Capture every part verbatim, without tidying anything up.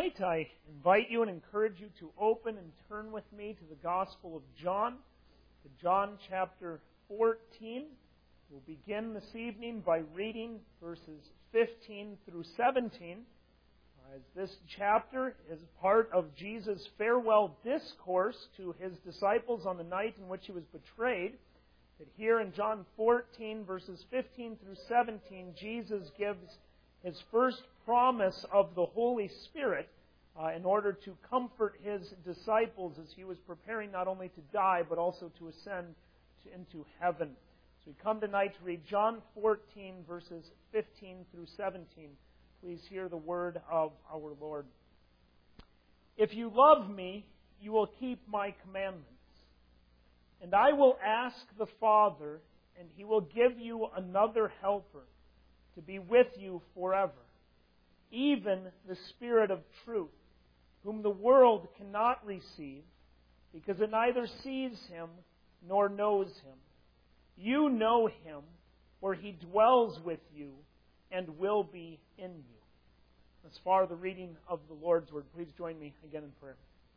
tonight, I invite you and encourage you to open and turn with me to the Gospel of John, to John chapter fourteen. We'll begin this evening by reading verses fifteen through seventeen, as this chapter is part of Jesus' farewell discourse to his disciples on the night in which he was betrayed. That here in John fourteen, verses fifteen through seventeen, Jesus gives his first promise of the Holy Spirit uh, in order to comfort his disciples as he was preparing not only to die, but also to ascend to, into heaven. So we come tonight to read John fourteen, verses fifteen through seventeen. Please hear the word of our Lord. If you love me, you will keep my commandments. And I will ask the Father, and he will give you another helper to be with you forever, even the Spirit of truth, whom the world cannot receive, because it neither sees him nor knows him. You know him, for he dwells with you and will be in you. As far as the reading of the Lord's Word, please join me again in prayer.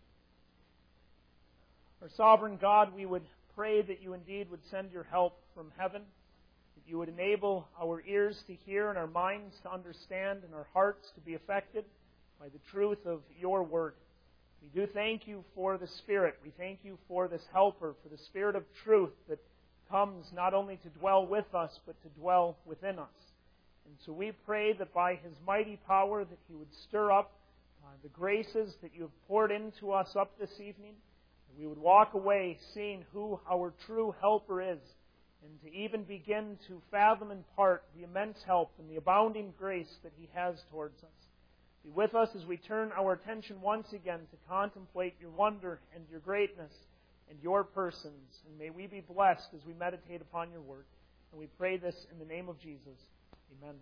Our sovereign God, we would pray that you indeed would send your help from heaven, that you would enable our ears to hear and our minds to understand and our hearts to be affected by the truth of your Word. We do thank you for the Spirit. We thank you for this helper, for the Spirit of truth that comes not only to dwell with us, but to dwell within us. And so we pray that by his mighty power that he would stir up uh, the graces that you have poured into us up this evening, that we would walk away seeing who our true helper is, and to even begin to fathom in part the immense help and the abounding grace that he has towards us. Be with us as we turn our attention once again to contemplate your wonder and your greatness and your persons. And may we be blessed as we meditate upon your word. And we pray this in the name of Jesus. Amen.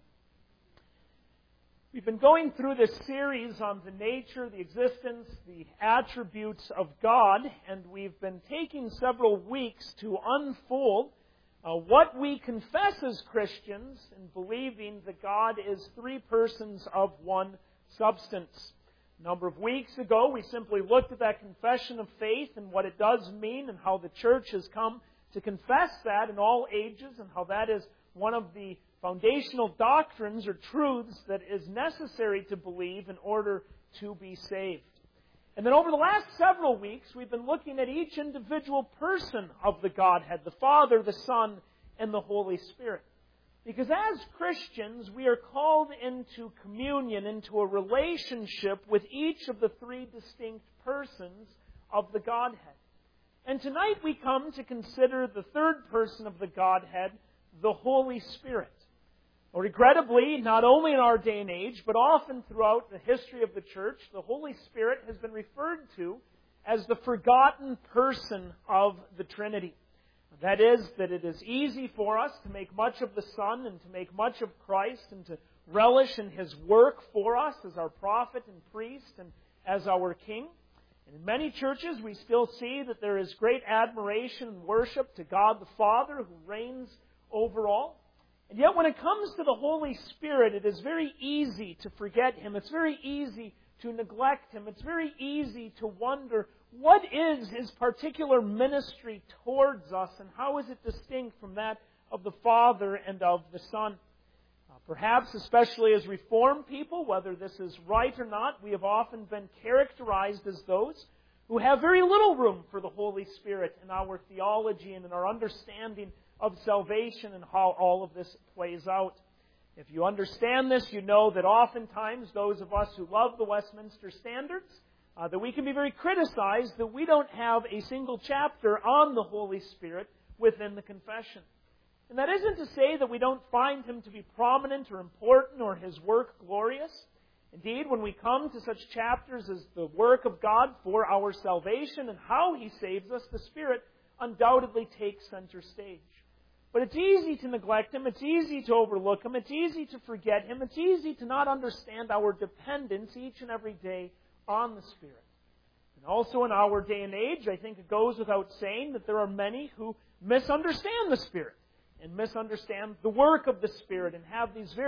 We've been going through this series on the nature, the existence, the attributes of God, and we've been taking several weeks to unfold uh, what we confess as Christians in believing that God is three persons of one substance. A number of weeks ago, we simply looked at that confession of faith and what it does mean and how the church has come to confess that in all ages and how that is one of the foundational doctrines or truths that is necessary to believe in order to be saved. And then over the last several weeks, we've been looking at each individual person of the Godhead, the Father, the Son, and the Holy Spirit. Because as Christians, we are called into communion, into a relationship with each of the three distinct persons of the Godhead. And tonight we come to consider the third person of the Godhead, the Holy Spirit. Well, regrettably, not only in our day and age, but often throughout the history of the church, the Holy Spirit has been referred to as the forgotten person of the Trinity. That is, that it is easy for us to make much of the Son and to make much of Christ and to relish in His work for us as our prophet and priest and as our King. And in many churches, we still see that there is great admiration and worship to God the Father who reigns over all. And yet when it comes to the Holy Spirit, it is very easy to forget Him. It's very easy to neglect Him. It's very easy to wonder, what is His particular ministry towards us and how is it distinct from that of the Father and of the Son? Uh, perhaps, especially as Reformed people, whether this is right or not, we have often been characterized as those who have very little room for the Holy Spirit in our theology and in our understanding of salvation and how all of this plays out. If you understand this, you know that oftentimes those of us who love the Westminster Standards, uh, that we can be very criticized that we don't have a single chapter on the Holy Spirit within the confession. And that isn't to say that we don't find Him to be prominent or important or His work glorious. Indeed, when we come to such chapters as the work of God for our salvation and how He saves us, the Spirit undoubtedly takes center stage. But it's easy to neglect Him. It's easy to overlook Him. It's easy to forget Him. It's easy to not understand our dependence each and every day on the Spirit. And also in our day and age, I think it goes without saying that there are many who misunderstand the Spirit and misunderstand the work of the Spirit and have these very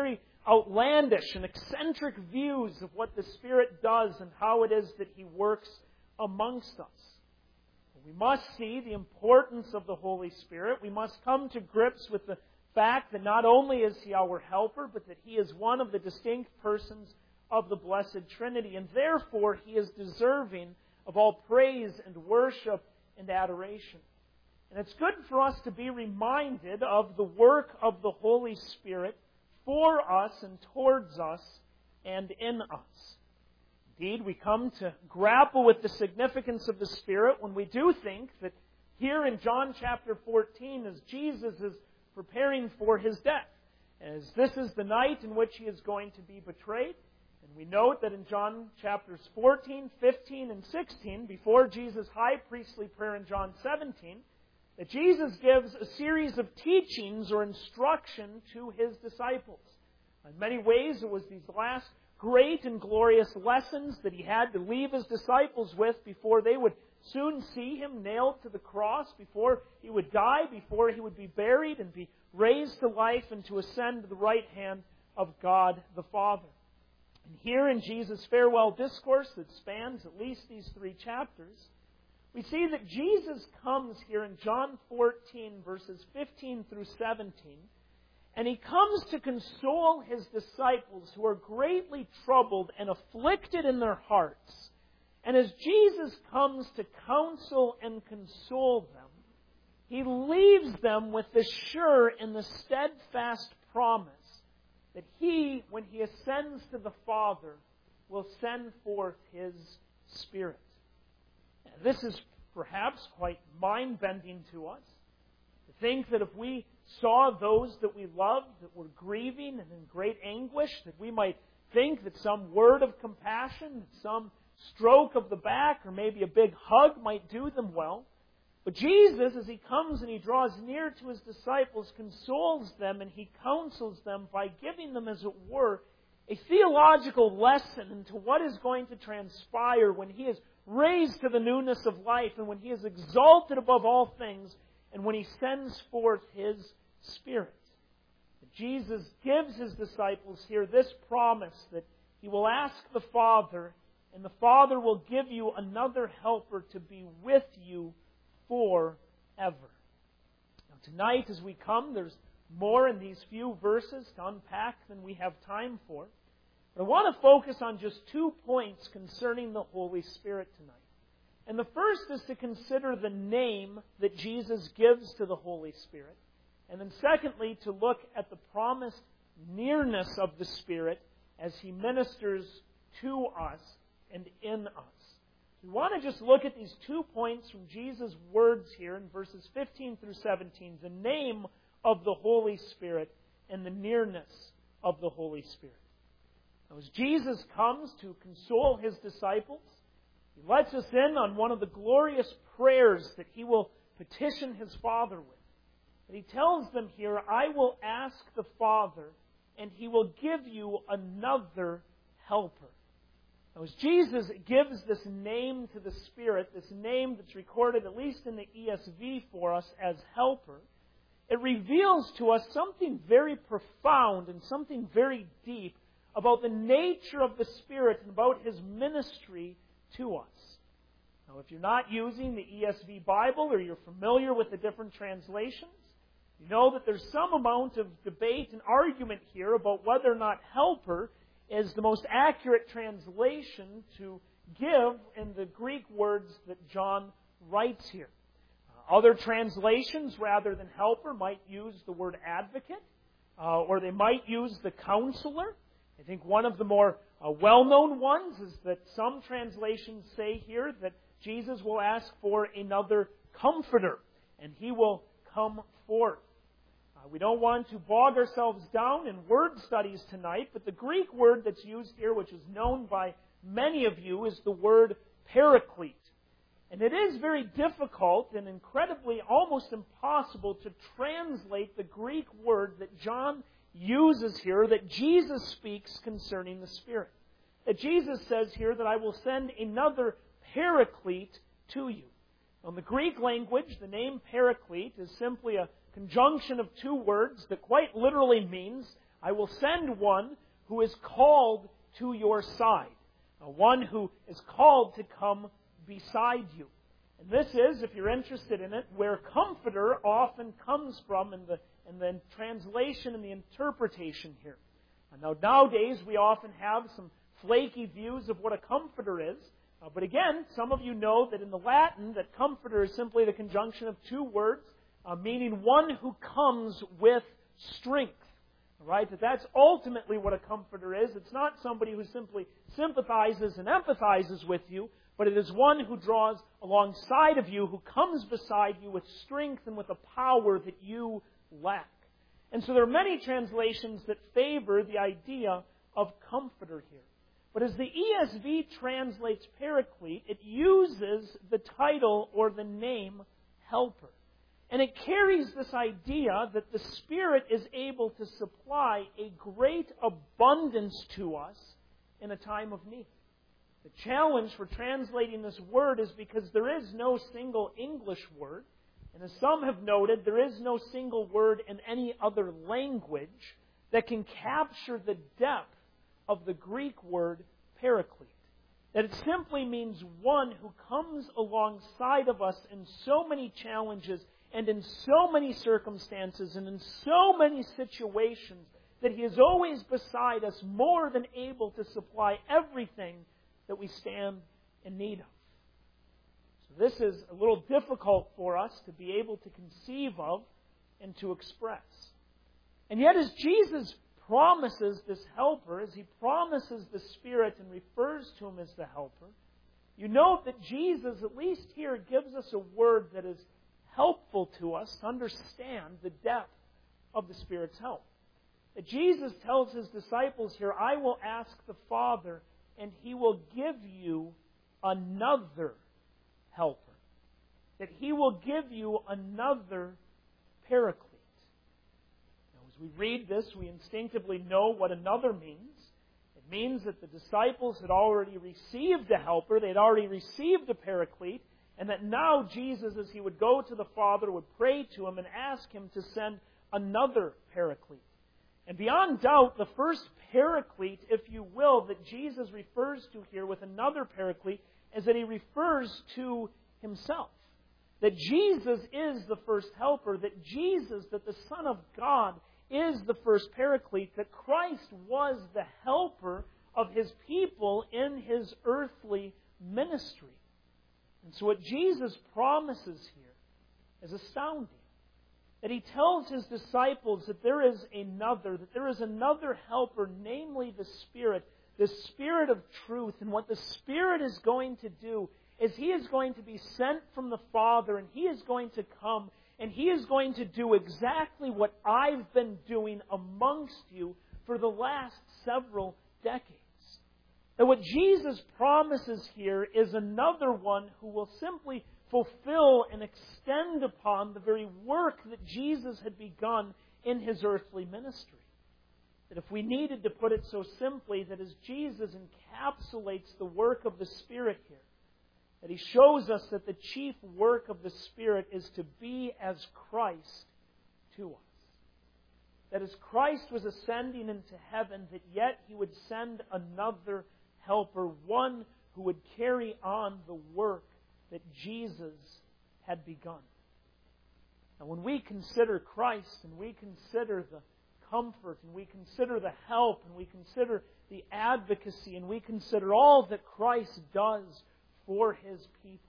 outlandish and eccentric views of what the Spirit does and how it is that He works amongst us. We must see the importance of the Holy Spirit. We must come to grips with the fact that not only is He our helper, but that He is one of the distinct persons of the Blessed Trinity, and therefore He is deserving of all praise and worship and adoration. And it's good for us to be reminded of the work of the Holy Spirit for us and towards us and in us. Indeed, we come to grapple with the significance of the Spirit when we do think that here in John chapter fourteen, as Jesus is preparing for His death, as this is the night in which He is going to be betrayed, and we note that in John chapters fourteen, fifteen, and sixteen, before Jesus' high priestly prayer in John seventeen, that Jesus gives a series of teachings or instruction to His disciples. In many ways, it was these last great and glorious lessons that He had to leave His disciples with before they would soon see Him nailed to the cross, before He would die, before He would be buried and be raised to life and to ascend to the right hand of God the Father. And here in Jesus' farewell discourse that spans at least these three chapters, we see that Jesus comes here in John fourteen, verses fifteen through seventeen, and He comes to console His disciples who are greatly troubled and afflicted in their hearts. And as Jesus comes to counsel and console them, He leaves them with the sure and the steadfast promise that He, when He ascends to the Father, will send forth His Spirit. This is perhaps quite mind-bending to us, to think that if we saw those that we loved that were grieving and in great anguish, that we might think that some word of compassion, some stroke of the back, or maybe a big hug might do them well. But Jesus, as He comes and He draws near to His disciples, consoles them and He counsels them by giving them, as it were, a theological lesson into what is going to transpire when He is raised to the newness of life and when He is exalted above all things and when He sends forth His Spirit. Jesus gives His disciples here this promise that He will ask the Father, and the Father will give you another helper to be with you forever. Now, tonight as we come, there's more in these few verses to unpack than we have time for. But I want to focus on just two points concerning the Holy Spirit tonight. And the first is to consider the name that Jesus gives to the Holy Spirit. And then secondly, to look at the promised nearness of the Spirit as He ministers to us and in us. We want to just look at these two points from Jesus' words here in verses fifteen through seventeen. The name of the Holy Spirit and the nearness of the Holy Spirit. Now, as Jesus comes to console His disciples, He lets us in on one of the glorious prayers that He will petition His Father with. And He tells them here, I will ask the Father, and He will give you another helper. Now, as Jesus gives this name to the Spirit, this name that's recorded at least in the E S V for us as helper, it reveals to us something very profound and something very deep about the nature of the Spirit and about His ministry to us. Now, if you're not using the E S V Bible or you're familiar with the different translations, you know that there's some amount of debate and argument here about whether or not helper is the most accurate translation to give in the Greek words that John writes here. Uh, other translations, rather than helper, might use the word advocate, uh, or they might use the counselor. I think one of the more uh, well-known ones is that some translations say here that Jesus will ask for another comforter, and He will come forth. Uh, we don't want to bog ourselves down in word studies tonight, but the Greek word that's used here, which is known by many of you, is the word paraclete. And it is very difficult and incredibly almost impossible to translate the Greek word that John uses here, that Jesus speaks concerning the Spirit. That Jesus says here that I will send another paraclete to you. Now, in the Greek language, the name paraclete is simply a conjunction of two words that quite literally means I will send one who is called to your side. Uh, one who is called to come beside you. And this is, if you're interested in it, where Comforter often comes from in the, in the translation and the interpretation here. And now, nowadays, we often have some flaky views of what a Comforter is. Uh, but again, some of you know that in the Latin, that Comforter is simply the conjunction of two words, uh, meaning one who comes with strength. Right? That that's ultimately what a comforter is. It's not somebody who simply sympathizes and empathizes with you, but it is one who draws alongside of you, who comes beside you with strength and with a power that you lack. And so there are many translations that favor the idea of comforter here. But as the E S V translates Paraclete, it uses the title or the name helper. And it carries this idea that the Spirit is able to supply a great abundance to us in a time of need. The challenge for translating this word is because there is no single English word. And as some have noted, there is no single word in any other language that can capture the depth of the Greek word paraclete. That it simply means one who comes alongside of us in so many challenges and in so many circumstances and in so many situations that He is always beside us, more than able to supply everything that we stand in need of. So this is a little difficult for us to be able to conceive of and to express. And yet as Jesus promises this helper, as He promises the Spirit and refers to Him as the helper, you note that Jesus, at least here, gives us a word that is helpful to us to understand the depth of the Spirit's help. That Jesus tells His disciples here, I will ask the Father, and He will give you another helper. That He will give you another paraclete. Now, as we read this, we instinctively know what another means. It means that the disciples had already received a helper, they had already received a paraclete, and that now Jesus, as He would go to the Father, would pray to Him and ask Him to send another paraclete. And beyond doubt, the first paraclete, if you will, that Jesus refers to here with another paraclete, is that He refers to Himself. That Jesus is the first helper, that Jesus, that the Son of God, is the first paraclete, that Christ was the helper of His people in His earthly ministry. And so what Jesus promises here is astounding. That He tells His disciples that there is another, that there is another helper, namely the Spirit, the Spirit of truth. And what the Spirit is going to do is He is going to be sent from the Father, and He is going to come, and He is going to do exactly what I've been doing amongst you for the last several decades. That what Jesus promises here is another one who will simply fulfill and extend upon the very work that Jesus had begun in His earthly ministry. That if we needed to put it so simply, that as Jesus encapsulates the work of the Spirit here, that He shows us that the chief work of the Spirit is to be as Christ to us. That as Christ was ascending into heaven, that yet He would send another helper, one who would carry on the work that Jesus had begun. Now, when we consider Christ, and we consider the comfort, and we consider the help, and we consider the advocacy, and we consider all that Christ does for His people,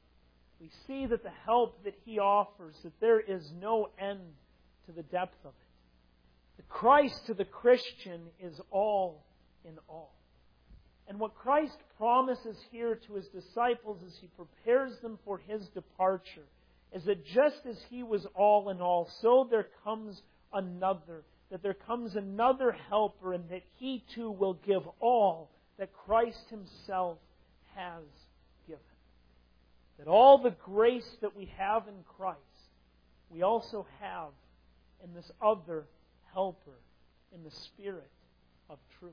we see that the help that He offers, that there is no end to the depth of it. The Christ to the Christian is all in all. And what Christ promises here to His disciples as He prepares them for His departure is that just as He was all in all, so there comes another, that there comes another helper, and that He too will give all that Christ Himself has given. That all the grace that we have in Christ, we also have in this other helper, in the Spirit of truth.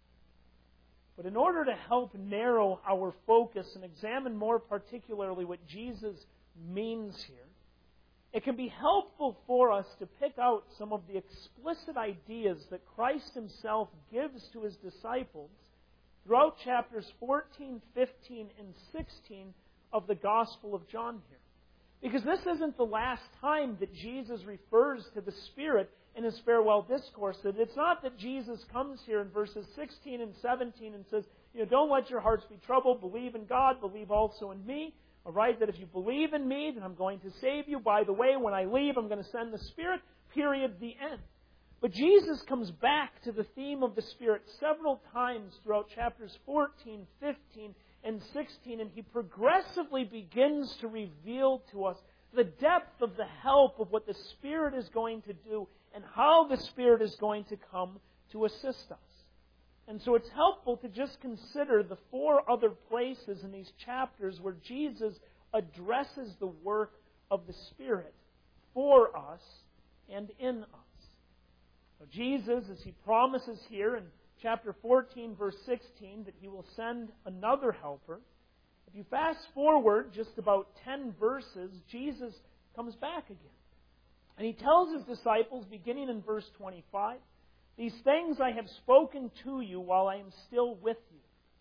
But in order to help narrow our focus and examine more particularly what Jesus means here, it can be helpful for us to pick out some of the explicit ideas that Christ Himself gives to His disciples throughout chapters fourteen, fifteen, and sixteen of the Gospel of John here. Because this isn't the last time that Jesus refers to the Spirit in His farewell discourse. That it's not that Jesus comes here in verses sixteen and seventeen and says, you know, don't let your hearts be troubled, believe in God, believe also in me. All right, that if you believe in me, then I'm going to save you. By the way, when I leave, I'm going to send the Spirit. Period. The end. But Jesus comes back to the theme of the Spirit several times throughout chapters fourteen, fifteen, and sixteen, and He progressively begins to reveal to us the depth of the help of what the Spirit is going to do and how the Spirit is going to come to assist us. And so it's helpful to just consider the four other places in these chapters where Jesus addresses the work of the Spirit for us and in us. Now, Jesus, as He promises here in chapter fourteen, verse sixteen, that He will send another helper. If you fast forward just about ten verses, Jesus comes back again. And He tells His disciples, beginning in verse twenty-five, these things I have spoken to you while I am still with you.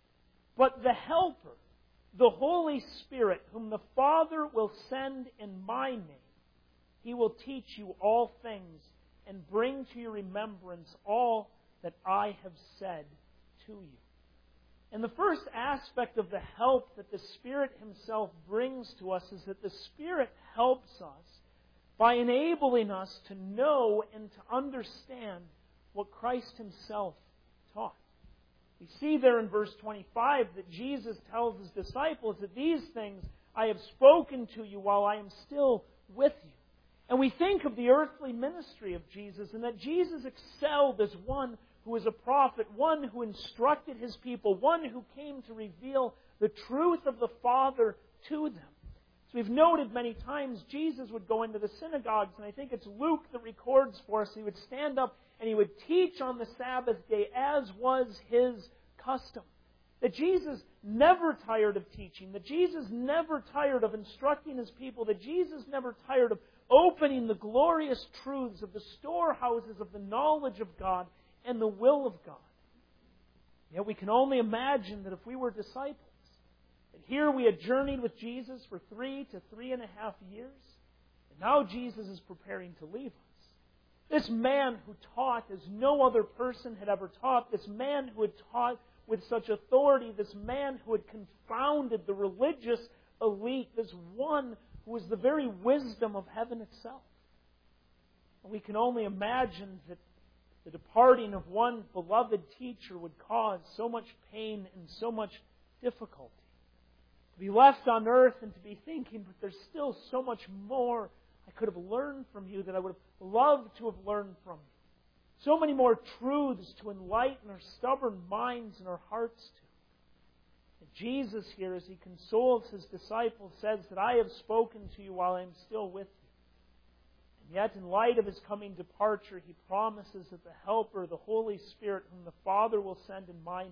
But the Helper, the Holy Spirit, whom the Father will send in my name, He will teach you all things and bring to your remembrance all that I have said to you. And the first aspect of the help that the Spirit Himself brings to us is that the Spirit helps us by enabling us to know and to understand what Christ Himself taught. We see there in verse twenty-five that Jesus tells His disciples that these things I have spoken to you while I am still with you. And we think of the earthly ministry of Jesus and that Jesus excelled as one who was a prophet, one who instructed His people, one who came to reveal the truth of the Father to them. So we've noted many times Jesus would go into the synagogues, and I think it's Luke that records for us, He would stand up and He would teach on the Sabbath day as was His custom. That Jesus never tired of teaching, that Jesus never tired of instructing His people, that Jesus never tired of opening the glorious truths of the storehouses of the knowledge of God and the will of God. Yet we can only imagine that if we were disciples, that here we had journeyed with Jesus for three to three and a half years, and now Jesus is preparing to leave us. This man who taught as no other person had ever taught, this man who had taught with such authority, this man who had confounded the religious elite, this one who was the very wisdom of heaven itself. And we can only imagine that the departing of one beloved teacher would cause so much pain and so much difficulty. To be left on earth and to be thinking, but there's still so much more I could have learned from you that I would have loved to have learned from you. So many more truths to enlighten our stubborn minds and our hearts to. And Jesus here, as He consoles His disciples, says that I have spoken to you while I am still with you. And yet, in light of His coming departure, He promises that the Helper, the Holy Spirit, whom the Father will send in my name,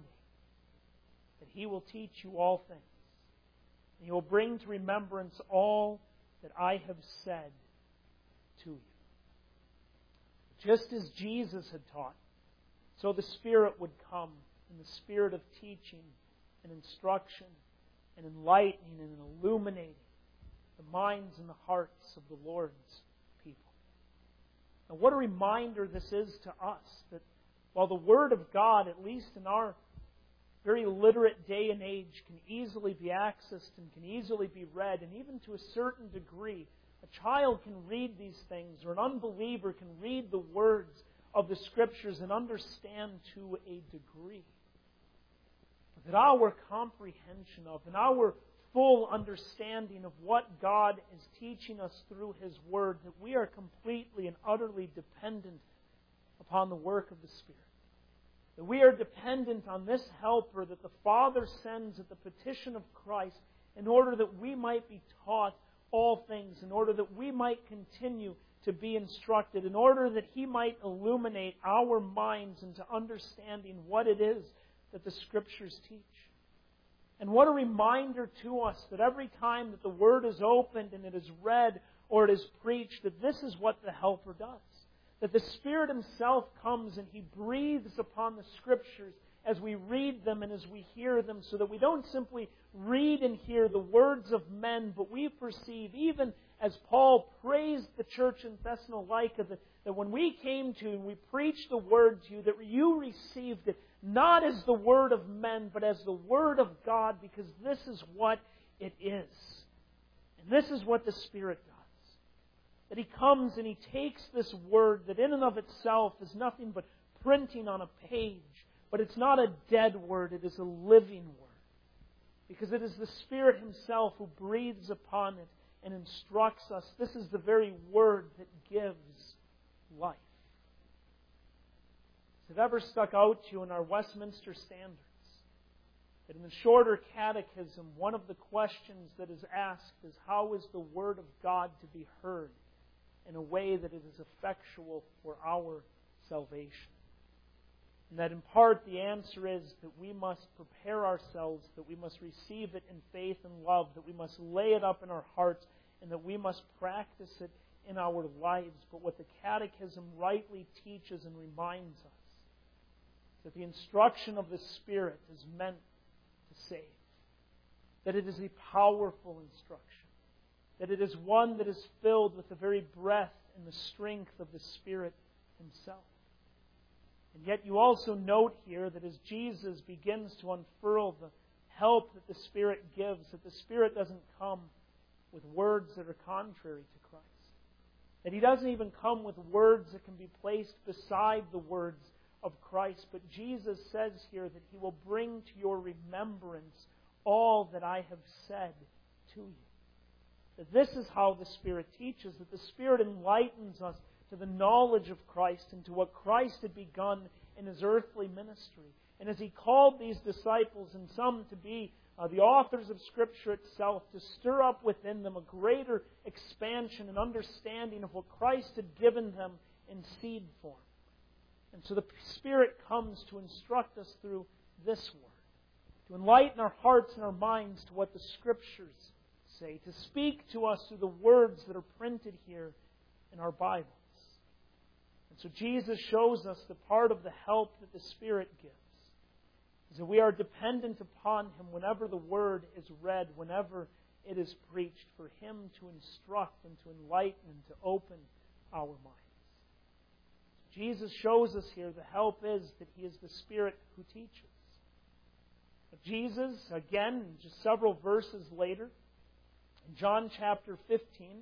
that He will teach you all things. And He will bring to remembrance all that I have said to you. Just as Jesus had taught, so the Spirit would come in the spirit of teaching and instruction and enlightening and illuminating the minds and the hearts of the Lord's people. And what a reminder this is to us, that while the Word of God, at least in our very literate day and age, can easily be accessed and can easily be read, and even to a certain degree, a child can read these things, or an unbeliever can read the words of the Scriptures and understand to a degree. But that our comprehension of and our full understanding of what God is teaching us through His Word, that we are completely and utterly dependent upon the work of the Spirit. That we are dependent on this Helper that the Father sends at the petition of Christ in order that we might be taught all things, in order that we might continue to be instructed, in order that He might illuminate our minds into understanding what it is that the Scriptures teach. And what a reminder to us that every time that the Word is opened and it is read, or it is preached, that this is what the Helper does. That the Spirit Himself comes and He breathes upon the Scriptures as we read them and as we hear them, so that we don't simply read and hear the words of men, but we perceive, even as Paul praised the church in Thessalonica, that, that when we came to you and we preached the Word to you, that you received it not as the word of men, but as the Word of God, because this is what it is. And this is what the Spirit does. That He comes and He takes this Word that in and of itself is nothing but printing on a page, but it's not a dead Word, it is a living Word. Because it is the Spirit Himself who breathes upon it and instructs us. This is the very Word that gives life. Has it ever stuck out to you in our Westminster Standards that in the shorter catechism, one of the questions that is asked is, how is the Word of God to be heard in a way that it is effectual for our salvation? And that in part the answer is that we must prepare ourselves, that we must receive it in faith and love, that we must lay it up in our hearts, and that we must practice it in our lives. But what the Catechism rightly teaches and reminds us is that the instruction of the Spirit is meant to save. That it is a powerful instruction. That it is one that is filled with the very breath and the strength of the Spirit Himself. And yet you also note here that as Jesus begins to unfurl the help that the Spirit gives, that the Spirit doesn't come with words that are contrary to Christ. That He doesn't even come with words that can be placed beside the words of Christ. But Jesus says here that He will bring to your remembrance all that I have said to you. That this is how the Spirit teaches, that the Spirit enlightens us to the knowledge of Christ and to what Christ had begun in His earthly ministry. And as He called these disciples, and some to be uh, the authors of Scripture itself, to stir up within them a greater expansion and understanding of what Christ had given them in seed form. And so the Spirit comes to instruct us through this Word, to enlighten our hearts and our minds to what the Scriptures say, to speak to us through the words that are printed here in our Bibles. And so Jesus shows us the part of the help that the Spirit gives, is that we are dependent upon Him whenever the Word is read, whenever it is preached, for Him to instruct and to enlighten and to open our minds. Jesus shows us here the help is that He is the Spirit who teaches. But Jesus, again, just several verses later, in John chapter fifteen,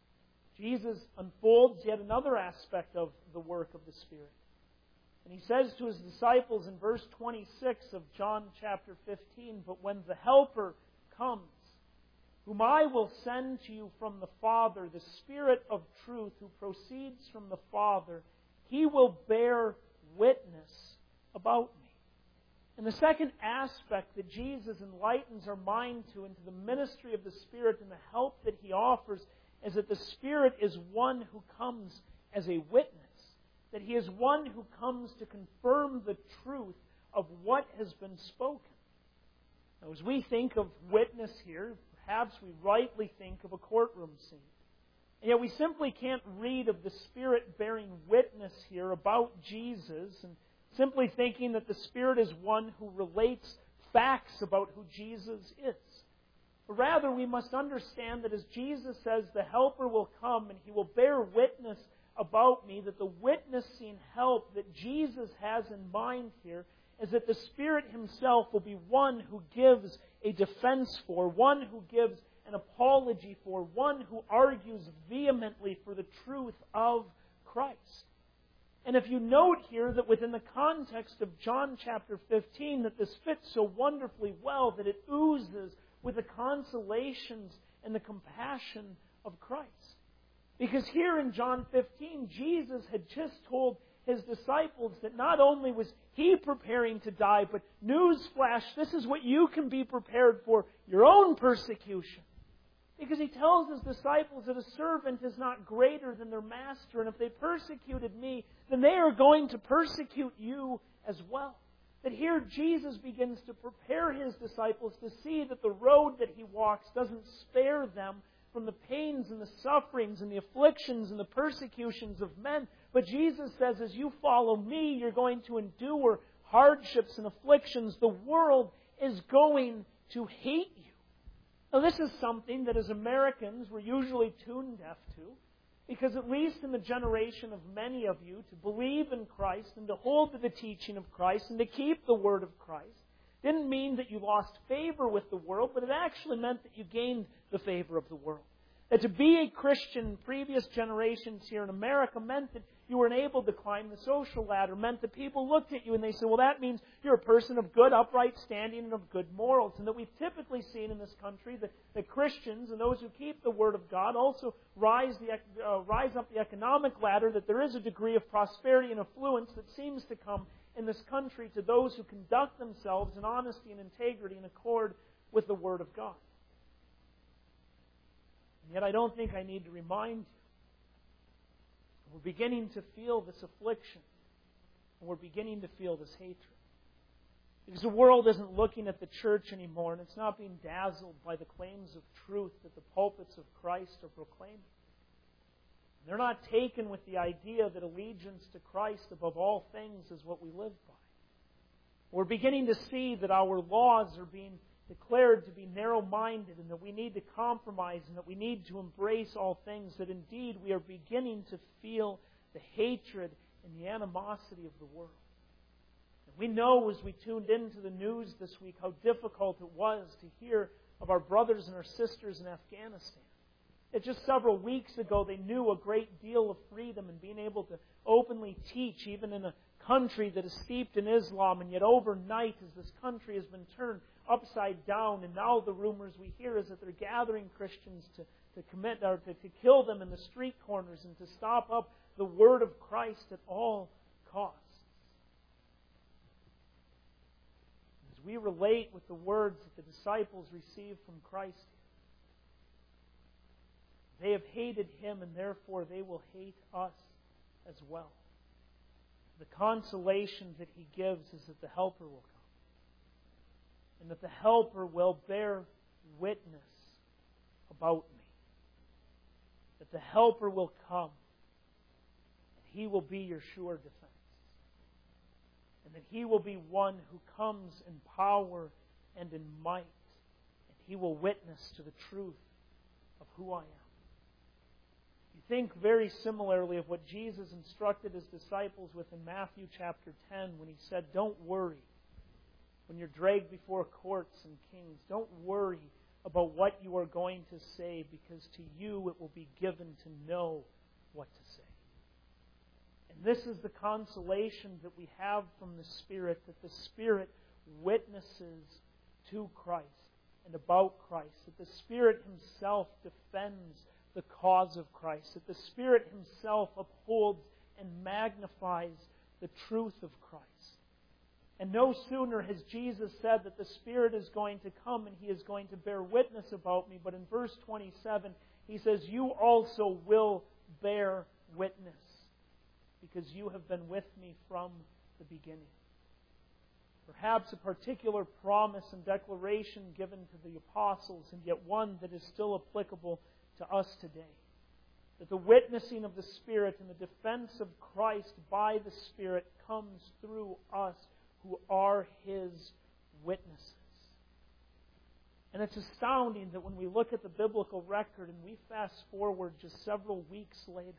Jesus unfolds yet another aspect of the work of the Spirit. And He says to His disciples in verse twenty-six of John chapter fifteen, "But when the Helper comes, whom I will send to you from the Father, the Spirit of truth who proceeds from the Father, He will bear witness about me." And the second aspect that Jesus enlightens our mind to into the ministry of the Spirit and the help that He offers is that the Spirit is one who comes as a witness. That He is one who comes to confirm the truth of what has been spoken. Now, as we think of witness here, perhaps we rightly think of a courtroom scene. And yet we simply can't read of the Spirit bearing witness here about Jesus and simply thinking that the Spirit is one who relates facts about who Jesus is. But rather, we must understand that as Jesus says, the Helper will come and He will bear witness about me, that the witnessing help that Jesus has in mind here is that the Spirit Himself will be one who gives a defense for, one who gives an apology for, one who argues vehemently for the truth of Christ. And if you note here that within the context of John chapter fifteen, that this fits so wonderfully well, that it oozes with the consolations and the compassion of Christ. Because here in John fifteen, Jesus had just told His disciples that not only was He preparing to die, but newsflash, this is what you can be prepared for, your own persecution. Because He tells His disciples that a servant is not greater than their master, and if they persecuted me, then they are going to persecute you as well. That here Jesus begins to prepare His disciples to see that the road that He walks doesn't spare them from the pains and the sufferings and the afflictions and the persecutions of men. But Jesus says, as you follow me, you're going to endure hardships and afflictions. The world is going to hate you. Now, this is something that as Americans we're usually tune deaf to, because at least in the generation of many of you, to believe in Christ and to hold to the teaching of Christ and to keep the Word of Christ didn't mean that you lost favor with the world, but it actually meant that you gained the favor of the world. That to be a Christian in previous generations here in America meant that you were able to climb the social ladder, meant that people looked at you and they said, well, that means you're a person of good, upright standing and of good morals. And that we've typically seen in this country that, that Christians and those who keep the Word of God also rise, the, uh, rise up the economic ladder, that there is a degree of prosperity and affluence that seems to come in this country to those who conduct themselves in honesty and integrity in accord with the Word of God. And yet I don't think I need to remind you. We're beginning to feel this affliction. And we're beginning to feel this hatred. Because the world isn't looking at the church anymore, and it's not being dazzled by the claims of truth that the pulpits of Christ are proclaiming. They're not taken with the idea that allegiance to Christ above all things is what we live by. We're beginning to see that our laws are being declared to be narrow-minded and that we need to compromise and that we need to embrace all things, that indeed we are beginning to feel the hatred and the animosity of the world. And we know as we tuned into the news this week how difficult it was to hear of our brothers and our sisters in Afghanistan. That just several weeks ago they knew a great deal of freedom and being able to openly teach even in a country that is steeped in Islam, and yet overnight as this country has been turned upside down, and now the rumors we hear is that they're gathering Christians to, to commit or to, to kill them in the street corners and to stop up the Word of Christ at all costs. As we relate with the words that the disciples received from Christ, they have hated Him, and therefore they will hate us as well. The consolation that He gives is that the Helper will come. And that the Helper will bear witness about me. That the Helper will come. And He will be your sure defense. And that He will be one who comes in power and in might. And He will witness to the truth of who I am. You think very similarly of what Jesus instructed His disciples with in Matthew chapter ten when He said, don't worry. When you're dragged before courts and kings, don't worry about what you are going to say, because to you it will be given to know what to say. And this is the consolation that we have from the Spirit, that the Spirit witnesses to Christ and about Christ, that the Spirit Himself defends the cause of Christ, that the Spirit Himself upholds and magnifies the truth of Christ. And no sooner has Jesus said that the Spirit is going to come and He is going to bear witness about me, but in verse twenty-seven He says, you also will bear witness, because you have been with me from the beginning. Perhaps a particular promise and declaration given to the apostles, and yet one that is still applicable to us today. That the witnessing of the Spirit and the defense of Christ by the Spirit comes through us who are His witnesses. And it's astounding that when we look at the biblical record and we fast forward just several weeks later,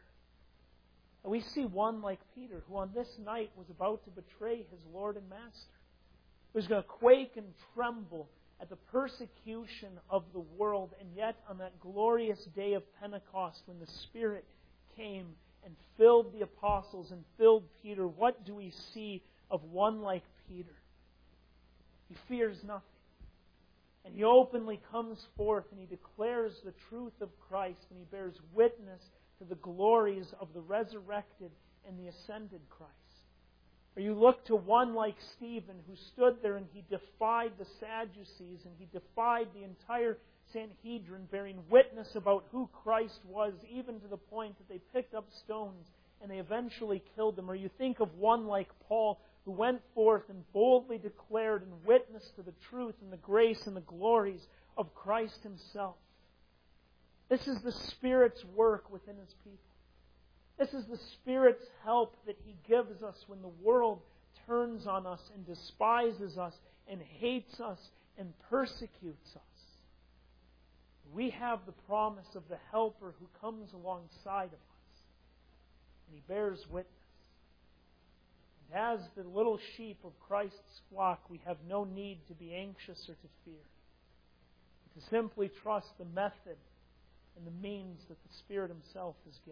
we see one like Peter, who on this night was about to betray his Lord and Master, who's going to quake and tremble at the persecution of the world. And yet on that glorious day of Pentecost, when the Spirit came and filled the apostles and filled Peter, what do we see of one like Peter? He fears nothing. And he openly comes forth and he declares the truth of Christ, and he bears witness to the glories of the resurrected and the ascended Christ. Or you look to one like Stephen, who stood there and he defied the Sadducees and he defied the entire Sanhedrin, bearing witness about who Christ was, even to the point that they picked up stones and they eventually killed him. Or you think of one like Paul, who went forth and boldly declared and witnessed to the truth and the grace and the glories of Christ Himself. This is the Spirit's work within His people. This is the Spirit's help that He gives us when the world turns on us and despises us and hates us and persecutes us. We have the promise of the Helper who comes alongside of us, and He bears witness. And as the little sheep of Christ's flock, we have no need to be anxious or to fear, but to simply trust the method and the means that the Spirit Himself has given.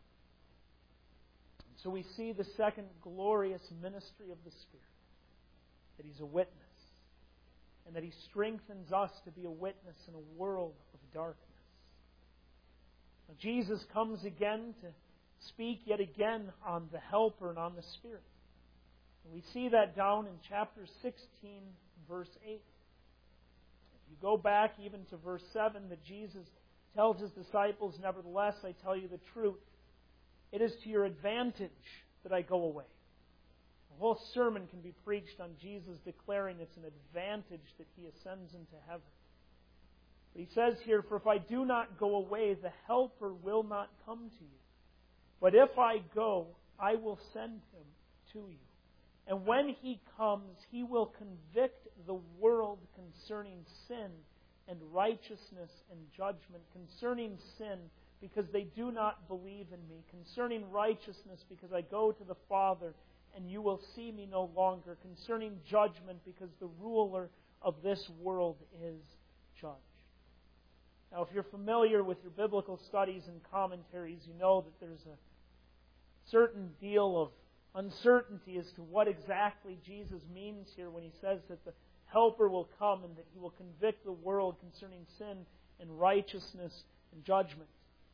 And so we see the second glorious ministry of the Spirit, that He's a witness, and that He strengthens us to be a witness in a world of darkness. Now, Jesus comes again to speak yet again on the Helper and on the Spirit. And we see that down in chapter sixteen, verse eight. If you go back even to verse seven, that Jesus tells His disciples, "Nevertheless, I tell you the truth. It is to your advantage that I go away." A whole sermon can be preached on Jesus declaring it's an advantage that He ascends into heaven. But He says here, "For if I do not go away, the Helper will not come to you. But if I go, I will send Him to you. And when He comes, He will convict the world concerning sin and righteousness and judgment. Concerning sin, because they do not believe in Me. Concerning righteousness, because I go to the Father, and you will see Me no longer. Concerning judgment, because the ruler of this world is judged." Now, if you're familiar with your biblical studies and commentaries, you know that there's a certain deal of uncertainty as to what exactly Jesus means here when He says that the Helper will come and that He will convict the world concerning sin and righteousness and judgment.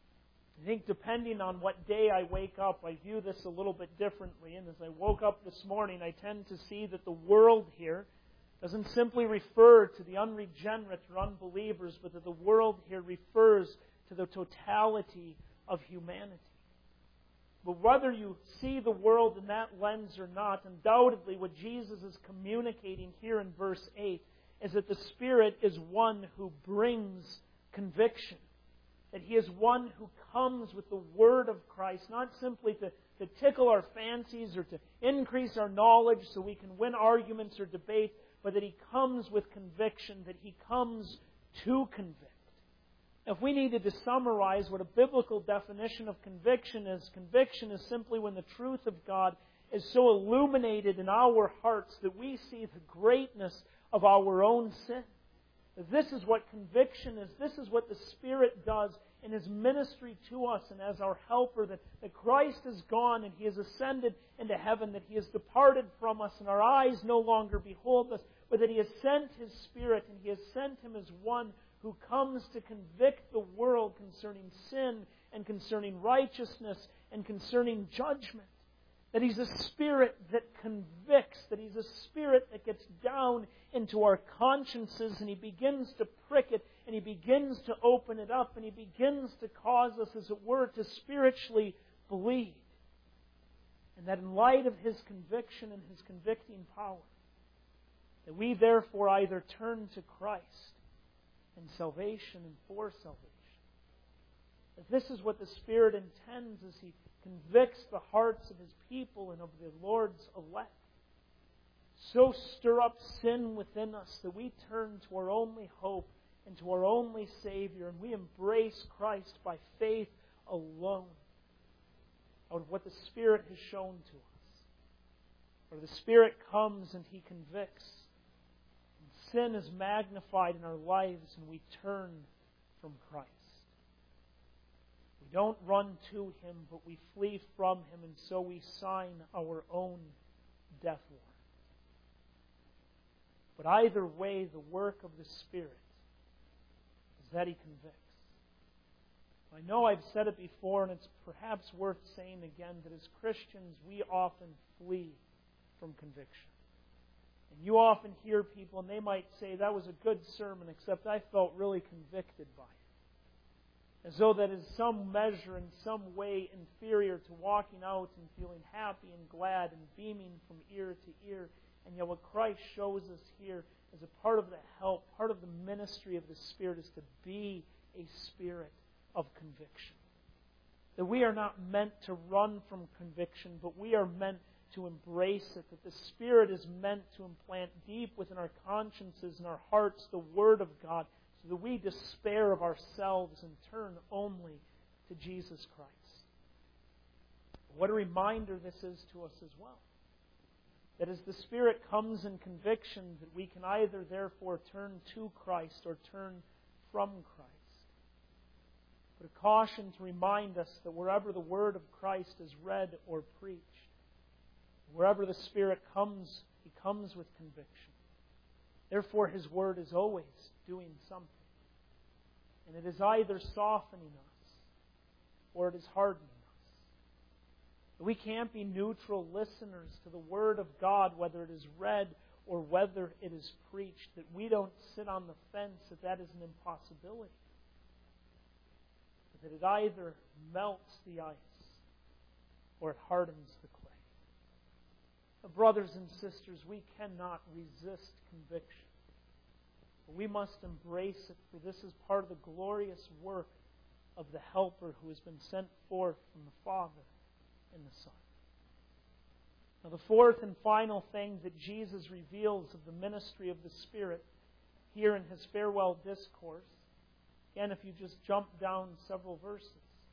I think depending on what day I wake up, I view this a little bit differently. And as I woke up this morning, I tend to see that the world here doesn't simply refer to the unregenerate or unbelievers, but that the world here refers to the totality of humanity. But whether you see the world in that lens or not, undoubtedly what Jesus is communicating here in verse eight is that the Spirit is one who brings conviction. That He is one who comes with the Word of Christ, not simply to, to tickle our fancies or to increase our knowledge so we can win arguments or debate, but that He comes with conviction, that He comes to convict. If we needed to summarize what a biblical definition of conviction is, conviction is simply when the truth of God is so illuminated in our hearts that we see the greatness of our own sin. This is what conviction is. This is what the Spirit does in His ministry to us and as our helper, that, that Christ is gone and He has ascended into heaven, that He has departed from us and our eyes no longer behold us, but that He has sent His Spirit and He has sent Him as one who comes to convict the world concerning sin and concerning righteousness and concerning judgment. That He's a Spirit that convicts, that He's a Spirit that gets down into our consciences and He begins to prick it and He begins to open it up and He begins to cause us, as it were, to spiritually bleed. And that in light of His conviction and His convicting power, that we therefore either turn to Christ in salvation and for salvation. That this is what the Spirit intends as He convicts the hearts of His people and of the Lord's elect. So stir up sin within us that we turn to our only hope and to our only Savior, and we embrace Christ by faith alone, out of what the Spirit has shown to us. For the Spirit comes and He convicts. And sin is magnified in our lives and we turn from Christ. We don't run to Him, but we flee from Him, and so we sign our own death warrant. But either way, the work of the Spirit is that He convicts. I know I've said it before, and it's perhaps worth saying again, that as Christians, we often flee from conviction. And you often hear people, and they might say, "That was a good sermon, except I felt really convicted by it." As though that is some measure, in some way, inferior to walking out and feeling happy and glad and beaming from ear to ear. And yet what Christ shows us here as a part of the help, part of the ministry of the Spirit, is to be a Spirit of conviction. That we are not meant to run from conviction, but we are meant to embrace it. That the Spirit is meant to implant deep within our consciences and our hearts the Word of God, so that we despair of ourselves and turn only to Jesus Christ. What a reminder this is to us as well. That as the Spirit comes in conviction, that we can either therefore turn to Christ or turn from Christ. But a caution to remind us that wherever the Word of Christ is read or preached, wherever the Spirit comes, He comes with conviction. Therefore, His Word is always doing something. And it is either softening us or it is hardening us. We can't be neutral listeners to the Word of God, whether it is read or whether it is preached. That we don't sit on the fence that that is an impossibility. But that it either melts the ice or it hardens the clay. Brothers and sisters, we cannot resist conviction. But we must embrace it, for this is part of the glorious work of the Helper who has been sent forth from the Father in the Son. Now, the fourth and final thing that Jesus reveals of the ministry of the Spirit here in His farewell discourse, again, if you just jump down several verses.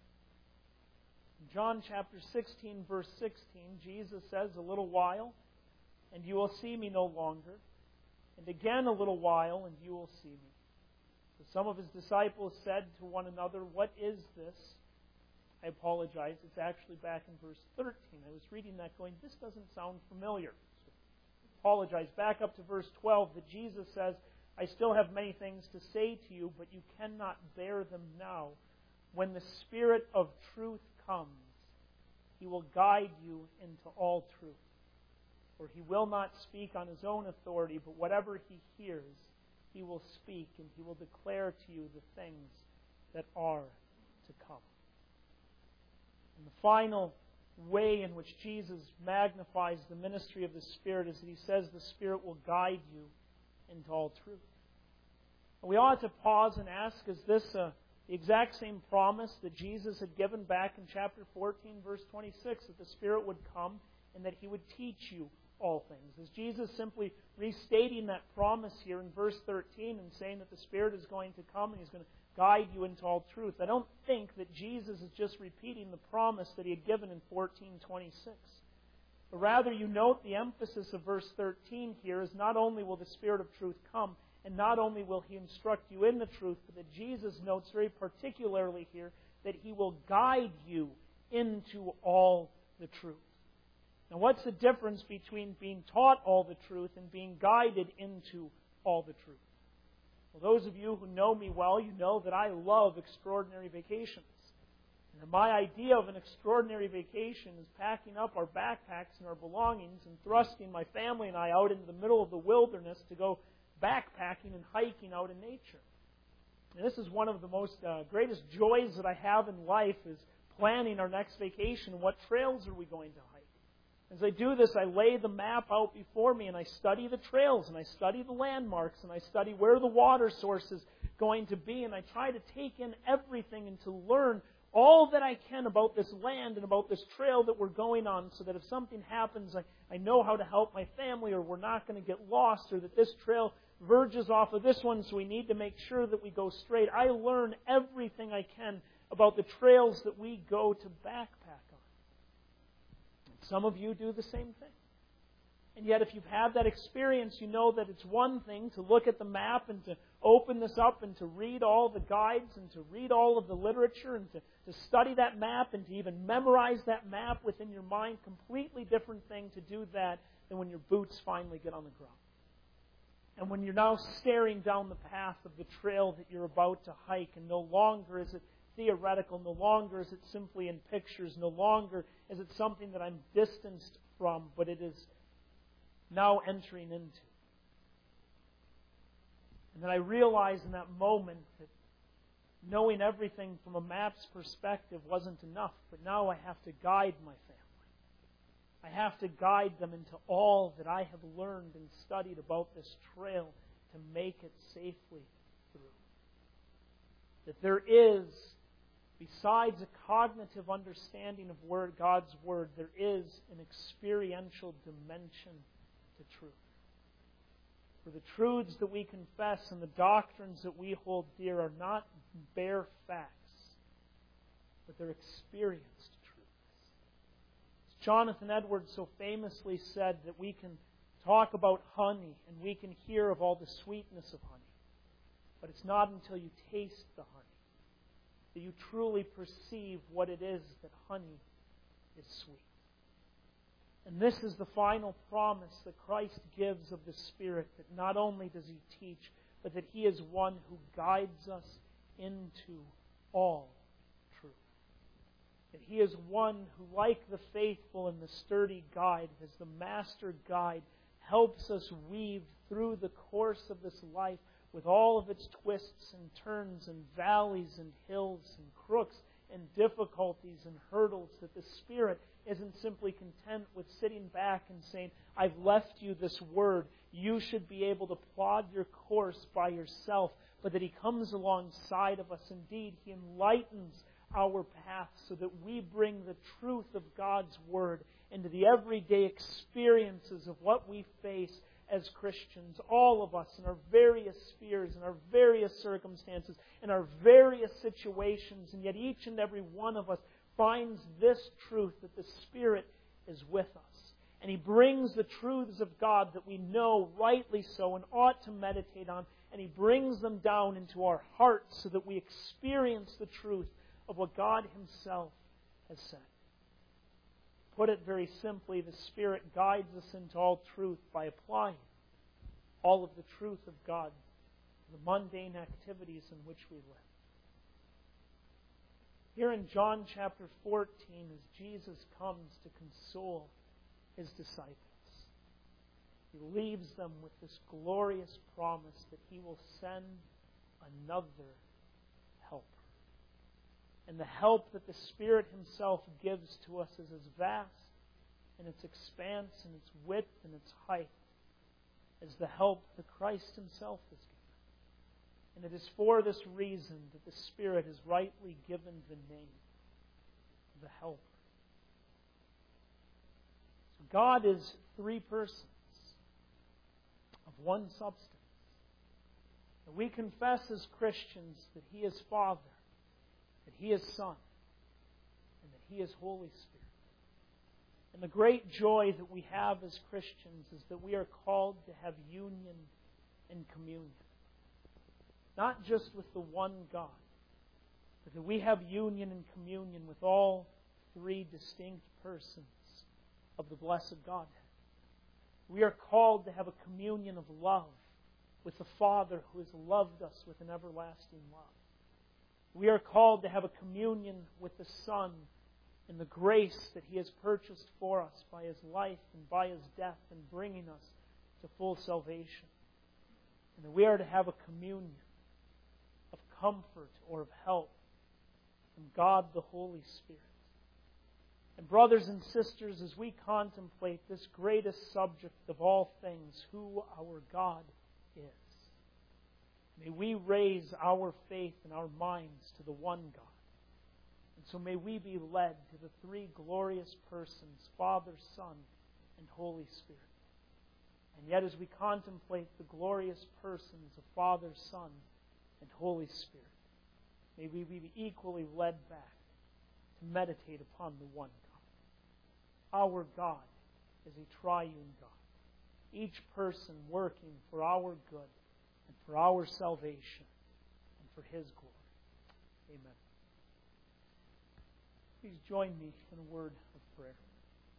In John chapter sixteen, verse sixteen, Jesus says, "A little while, and you will see me no longer. And again a little while, and you will see me." So some of His disciples said to one another, "What is this?" I apologize. It's actually back in verse thirteen. I was reading that going, this doesn't sound familiar. So I apologize. Back up to verse twelve, that Jesus says, "I still have many things to say to you, but you cannot bear them now. When the Spirit of truth comes, He will guide you into all truth. For He will not speak on His own authority, but whatever He hears, He will speak, and He will declare to you the things that are to come." And the final way in which Jesus magnifies the ministry of the Spirit is that He says the Spirit will guide you into all truth. And we ought to pause and ask, is this a, the exact same promise that Jesus had given back in chapter fourteen, verse twenty-six, that the Spirit would come and that He would teach you all things? Is Jesus simply restating that promise here in verse thirteen and saying that the Spirit is going to come and He's going to guide you into all truth? I don't think that Jesus is just repeating the promise that He had given in fourteen twenty-six. But rather, you note the emphasis of verse thirteen here is not only will the Spirit of truth come, and not only will He instruct you in the truth, but that Jesus notes very particularly here that He will guide you into all the truth. Now, what's the difference between being taught all the truth and being guided into all the truth? Well, those of you who know me well, you know that I love extraordinary vacations. And my idea of an extraordinary vacation is packing up our backpacks and our belongings and thrusting my family and I out into the middle of the wilderness to go backpacking and hiking out in nature. And this is one of the most uh, greatest joys that I have in life, is planning our next vacation. What trails are we going to hike? As I do this, I lay the map out before me and I study the trails and I study the landmarks and I study where the water source is going to be, and I try to take in everything and to learn all that I can about this land and about this trail that we're going on, so that if something happens, I, I know how to help my family, or we're not going to get lost, or that this trail verges off of this one, so we need to make sure that we go straight. I learn everything I can about the trails that we go to backpack on. Some of you do the same thing. And yet, if you've had that experience, you know that it's one thing to look at the map and to open this up and to read all the guides and to read all of the literature and to, to study that map and to even memorize that map within your mind. Completely different thing to do that than when your boots finally get on the ground. And when you're now staring down the path of the trail that you're about to hike, and no longer is it theoretical, no longer is it simply in pictures, no longer is it something that I'm distanced from, but it is now entering into. And then I realized in that moment that knowing everything from a map's perspective wasn't enough, but now I have to guide my family. I have to guide them into all that I have learned and studied about this trail to make it safely through. That there is Besides a cognitive understanding of word, God's Word, there is an experiential dimension to truth. For the truths that we confess and the doctrines that we hold dear are not bare facts, but they're experienced truths. As Jonathan Edwards so famously said, that we can talk about honey and we can hear of all the sweetness of honey, but it's not until you taste the honey that you truly perceive what it is that honey is sweet. And this is the final promise that Christ gives of the Spirit, that not only does He teach, but that He is one who guides us into all truth. That He is one who, like the faithful and the sturdy guide, as the master guide, helps us weave through the course of this life with all of its twists and turns and valleys and hills and crooks and difficulties and hurdles, that the Spirit isn't simply content with sitting back and saying, I've left you this word, you should be able to plod your course by yourself, but that He comes alongside of us. Indeed, He enlightens our path so that we bring the truth of God's Word into the everyday experiences of what we face as Christians, all of us in our various spheres, in our various circumstances, in our various situations, and yet each and every one of us finds this truth, that the Spirit is with us. And He brings the truths of God that we know rightly so and ought to meditate on, and He brings them down into our hearts so that we experience the truth of what God Himself has said. Put it very simply, the Spirit guides us into all truth by applying all of the truth of God to the mundane activities in which we live. Here in John chapter fourteen, as Jesus comes to console His disciples, He leaves them with this glorious promise that He will send another helper. And the help that the Spirit Himself gives to us is as vast in its expanse and its width and its height as the help that Christ Himself has given. And it is for this reason that the Spirit is rightly given the name, the Helper. So God is three persons of one substance. And we confess as Christians that He is Father, that He is Son, and that He is Holy Spirit. And the great joy that we have as Christians is that we are called to have union and communion. Not just with the one God, but that we have union and communion with all three distinct persons of the blessed Godhead. We are called to have a communion of love with the Father who has loved us with an everlasting love. We are called to have a communion with the Son in the grace that He has purchased for us by His life and by His death and bringing us to full salvation. And that we are to have a communion of comfort or of help from God the Holy Spirit. And brothers and sisters, as we contemplate this greatest subject of all things, who our God is, may we raise our faith and our minds to the one God. And so may we be led to the three glorious persons, Father, Son, and Holy Spirit. And yet as we contemplate the glorious persons of Father, Son, and Holy Spirit, may we be equally led back to meditate upon the one God. Our God is a triune God, each person working for our good and for our salvation and for His glory. Amen. Please join me in a word of prayer.